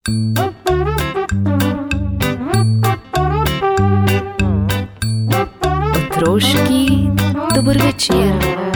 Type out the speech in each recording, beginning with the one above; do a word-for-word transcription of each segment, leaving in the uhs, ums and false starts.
Otroški dober večer.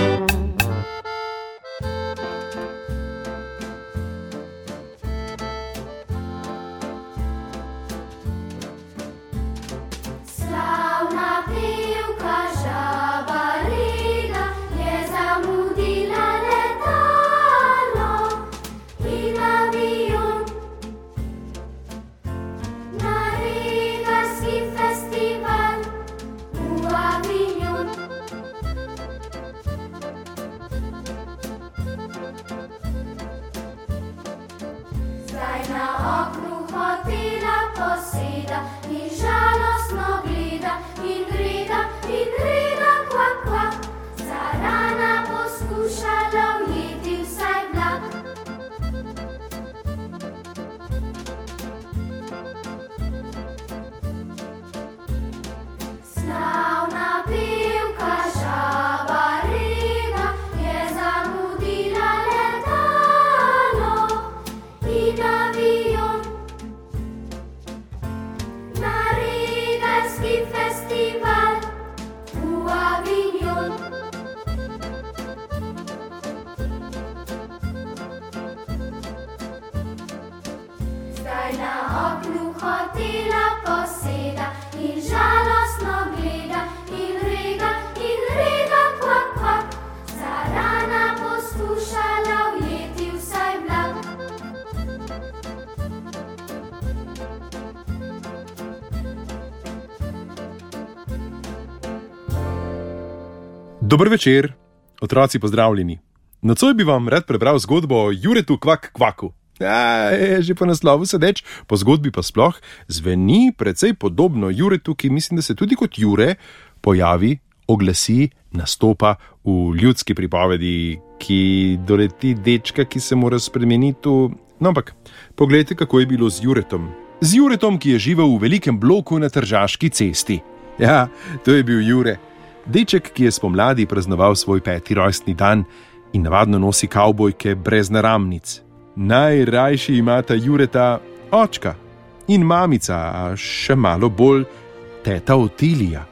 Dober večer, otroci pozdravljeni. Nocoj bi vam rad prebral zgodbo o Juretu Kvak Kvaku. Ja, je že po naslovu sedeč, po zgodbi pa sploh zveni precej podobno Juretu, ki mislim, da se tudi kot Jure pojavi, oglasi, nastopa v ljudski pripovedi, ki doleti dečka, ki se mora spremeniti v... No, ampak, poglejte, kako je bilo z Juretom. Z Juretom, ki je živel v velikem bloku na Tržaški cesti. Ja, to je bil Jure. Deček, ki je spomladi praznoval svoj peti rojstni dan in navadno nosi kavbojke brez naramnic. Najrajši imata Jureta očka in mamica, a še malo bolj teta Otilija.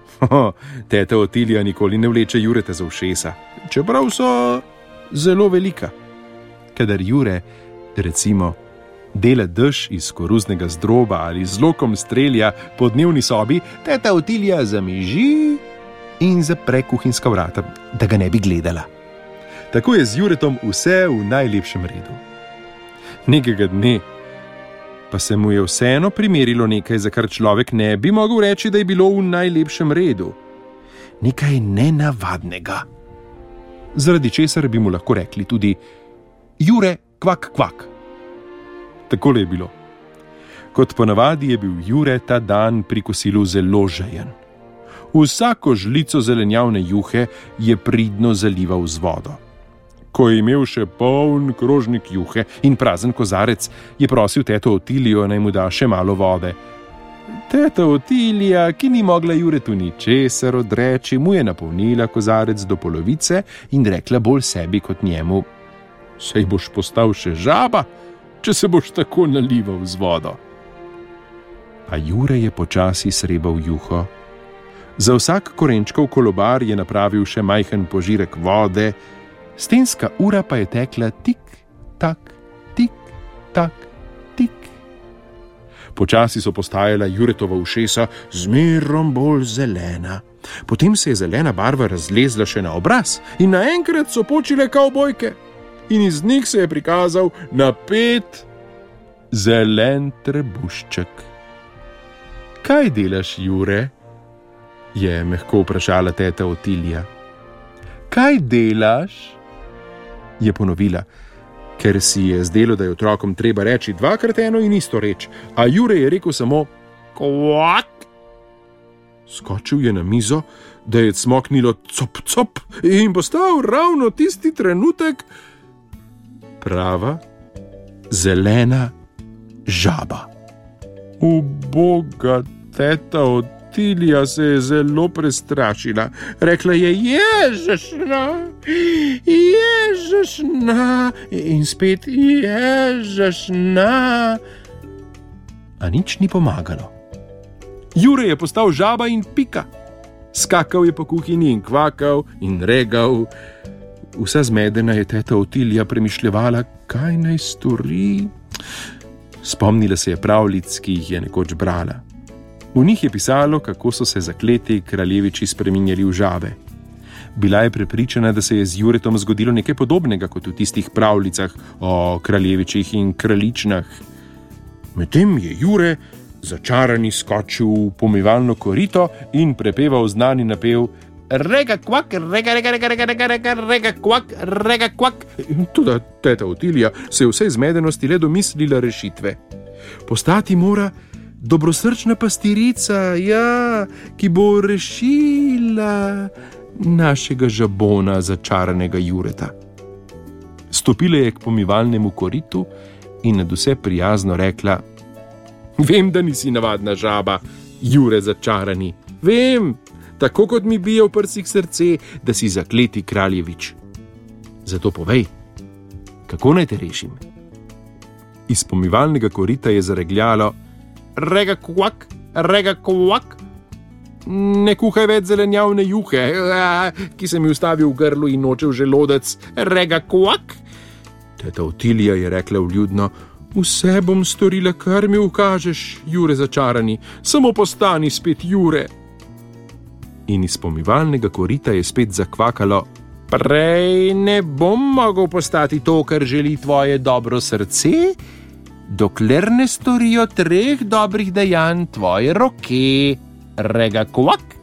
Teta Otilija nikoli ne vleče Jureta za ušesa, čeprav so zelo velika. Kadar Jure, recimo, dela dež iz koruznega zdroba ali z lokom strelja po dnevni sobi, teta Otilija zamiži in zapre kuhinjska vrata, da ga ne bi gledala. Tako je z Juretom vse v najlepšem redu. Nekega dne pa se mu je vseeno primerilo nekaj, za kar človek ne bi mogel reči, da je bilo v najlepšem redu. Nekaj nenavadnega. Zaradi česar bi mu lahko rekli tudi Jure Kvak Kvak. Takole je bilo. Kot ponavadi je bil Jure ta dan pri kosilu zelo žejen. Vsako žlico zelenjavne juhe je pridno zalival z vodo. Ko je imel še poln krožnik juhe in prazen kozarec, je prosil teto Otilijo, naj mu da še malo vode. Teta Otilija, ki ni mogla Juretu ničesar odreči, mu je napolnila kozarec do polovice in rekla bolj sebi kot njemu: "Sej boš postal še žaba, če se boš tako nalival z vodo." A Jure je počasi srebal juho. Za vsak korenčkov kolobar je napravil še majhen požirek vode, stenska ura pa je tekla tik, tak, tik, tak, tik. Počasi so postajala Juretova ušesa zmerom bolj zelena. Potem se je zelena barva razlezla še na obraz in naenkrat so počile kavbojke in iz njih se je prikazal napet zelen trebušček. "Kaj delaš, Jure?" je mehko vprašala teta Otilija. "Kaj delaš?" je ponovila, ker si je zdelo, da je otrokom treba reči dvakrat eno in isto reč, a Jure je rekel samo "Kvak". Skočil je na mizo, da je cmoknilo cop cop in postal ravno tisti trenutek prava zelena žaba. Uboga teta Otilija se je zelo prestrašila. Rekla je: "Ježešna, ježešna in spet ježešna." A nič ni pomagalo. Jure je postal žaba in pika. Skakal je po kuhinji in kvakal in regal. Vsa zmedena je teta Otilija premišljevala, kaj naj stori. Spomnila se je pravljic, ki jih je nekoč brala. V njih je pisalo, kako so se zakleti kraljeviči spreminjali v žabe. Bila je prepričana, da se je z Juretom zgodilo nekaj podobnega kot v tistih pravljicah o kraljevičih in kraljičnah. Medtem je Jure začarani skočil v pomivalno korito in prepeval znani napev Rega kvak, rega, rega, rega, rega, rega, rega, rega kvak, rega kvak. Tudi teta Otilija se je vse zmedenosti le domislila rešitve. Postati mora dobrosrčna pastirica, ja, ki bo rešila našega žabona, začaranega Jureta. Stopila je k pomivalnemu koritu in nadvse prijazno rekla: Vem, da nisi navadna žaba, Jure začarani. Vem, tako kot mi bije v prsih srce, da si zakleti kraljevič. Zato povej, kako naj te rešim? Iz pomivalnega korita je zaregljalo: Rega kvak, rega kvak. Ne kuhaj več zelenjavne juhe, ki se mi ustavi v grlu in noče v želodec. Rega kvak. Teta Otilija je rekla vljudno: Vse bom storila, kar mi ukažeš, Jure začarani, samo postani spet Jure. In iz pomivalnega korita je spet zakvakalo: Prej ne bom mogel postati to, kar želi tvoje dobro srce, dokler ne storijo treh dobrih dejanj tvoje roke. Rega kvak.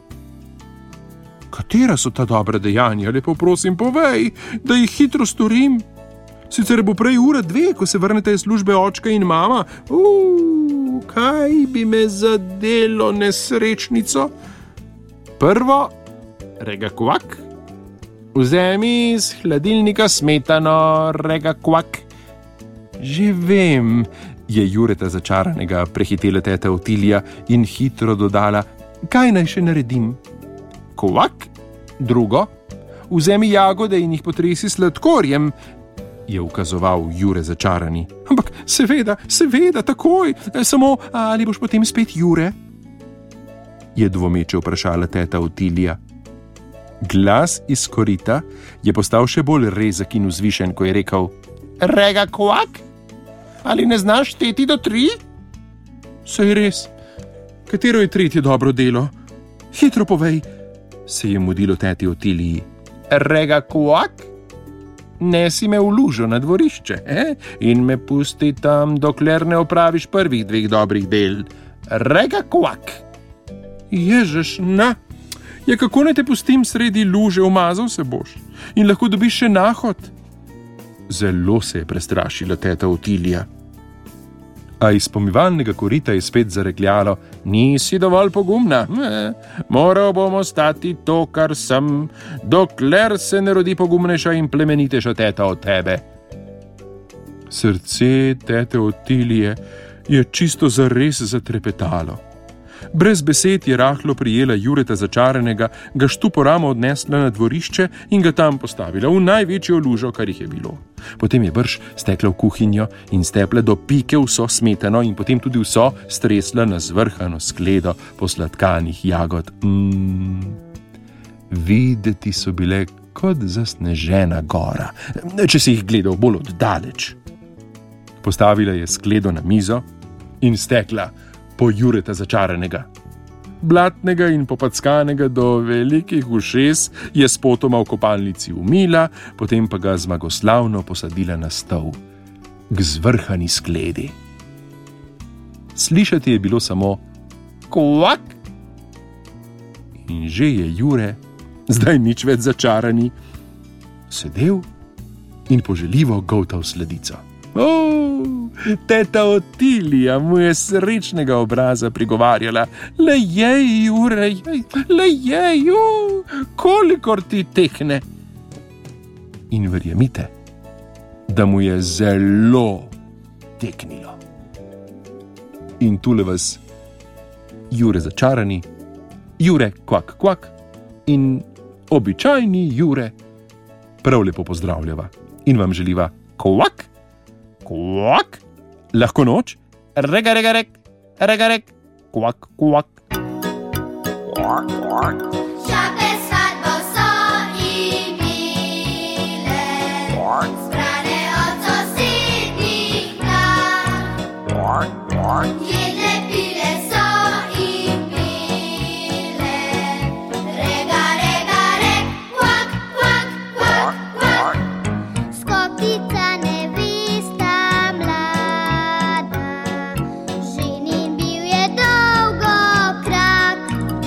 Katera so ta dobra dejanja, lepo prosim povej, da jih hitro storim. Sicer bo prej ura dve, ko se vrnete iz službe očka in mama. Uuu, kaj bi me zadelo, nesrečnico? Prvo, rega kvak. Vzemi iz hladilnika smetano, rega kvak. Že vem, je Jureta začaranega prehitela teta Otilija in hitro dodala: Kaj naj še naredim? Kvak. Drugo, vzemi jagode in jih potresi s sladkorjem, je ukazoval Jure začarani. Ampak seveda, seveda, takoj, samo ali boš potem spet Jure? Je dvomeče vprašala teta Otilija. Glas iz korita je postal še bolj rezek in vzvišen, ko je rekel: Rega kvak? Ali ne znaš šteti do tri? Saj res, katero je tretje dobro delo? Hitro povej, se je mudilo teti Otiliji. Rega kvak? Nesi me v lužo na dvorišče, eh? In me pusti tam, dokler ne opraviš prvih dveh dobrih del. Rega kvak. Ježeš, na, ja kako naj te pustim sredi luže, umazal se boš in lahko dobiš še nahod. Zelo se je prestrašila teta Otilija. A iz pomivalnega korita je spet zaregljalo: Nisi dovolj pogumna, e, moral bom ostati to, kar sem, dokler se ne rodi pogumnejša in plemenitejša teta od tebe. Srce tete Otilije je čisto zares zatrepetalo. Brez besed je rahlo prijela Jureta začaranega, ga štuporamo odnesla na dvorišče in ga tam postavila v največjo lužo, kar jih je bilo. Potem je brž stekla v kuhinjo in stepla do pike vso smetano in potem tudi vso stresla na zvrhano skledo posladkanih jagod. Mm. Videti so bile kot zasnežena gora, če si jih gledal bolj oddaleč. Postavila je skledo na mizo in stekla po Jureta začaranega. Blatnega in popackanega do velikih ušes je spotoma v kopalnici umila, potem pa ga zmagoslavno posadila na stol, k zvrhani skledi. Slišati je bilo samo kvak. In že je Jure, zdaj nič več začarani, sedel in poželjivo goltal sledico. Oh, teta Otilija mu je srečnega obraza prigovarjala: Lejej, Jure, lejej, kolikor ti tekne. In verjemite, da mu je zelo teknilo. In tule vas Jure začarani, Jure kvak kvak in običajni Jure prav lepo pozdravljava in vam želiva kvak, kvak, lahko noč, rega, rega, reg, regarek, kvak, kvak. Žabe svatbo so imele, zbrane od sosednjih krajev. Jedle, pile so in pile, rega, rega, rek, kvak, kvak, kvak, kvak. Skotica nevesta mlada, ženin bil je dolgo krak.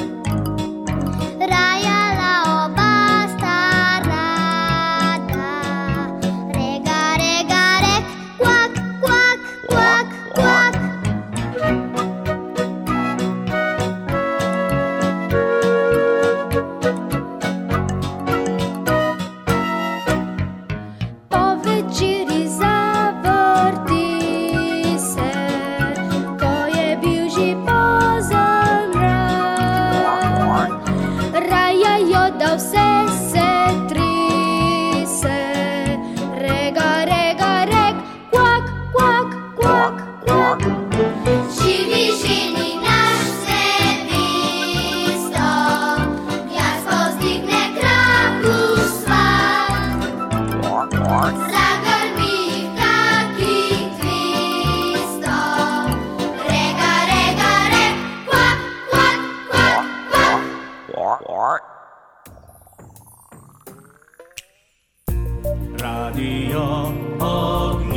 Rajala oba sta rada, rega, rega, rek, kvak, kvak, kvak, kvak. Po večeri zavrti se, ko je bil že pozan mrak. Rajajo, da vse se trise, rega, rega, rek, kvak, kvak, kvak, kvak. Živi ženi naš nevisto, jaz povzdigne kraku svat. Zagrmi jih kakih dvesto, rega, rega, rek, kvak, kvak, kvak, kvak. Radio Ognišče.